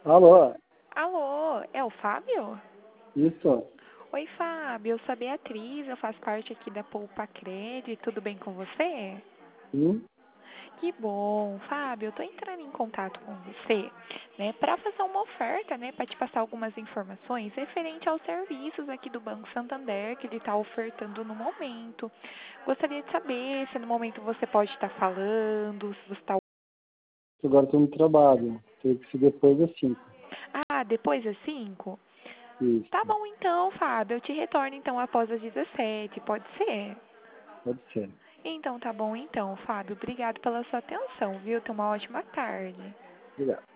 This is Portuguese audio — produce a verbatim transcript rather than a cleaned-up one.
Alô, Alô, é o Fábio? isso? Oi, Fábio, eu sou a Beatriz, eu faço parte aqui da Poupa Cred, tudo bem com você? Sim, Que bom, Fábio, eu tô entrando em contato com você, né, para fazer uma oferta, né, para te passar algumas informações referente aos serviços aqui do Banco Santander que ele está ofertando no momento. Gostaria de saber se no momento você pode estar falando, se você está... agora estou no trabalho. Teria que ser depois das cinco. Ah, depois das cinco? Tá Isso, bom então, Fábio. Eu te retorno então após as dezessete, pode ser? pode ser. Então tá bom então, Fábio. Obrigado pela sua atenção, viu? Tenha uma ótima tarde. Obrigado.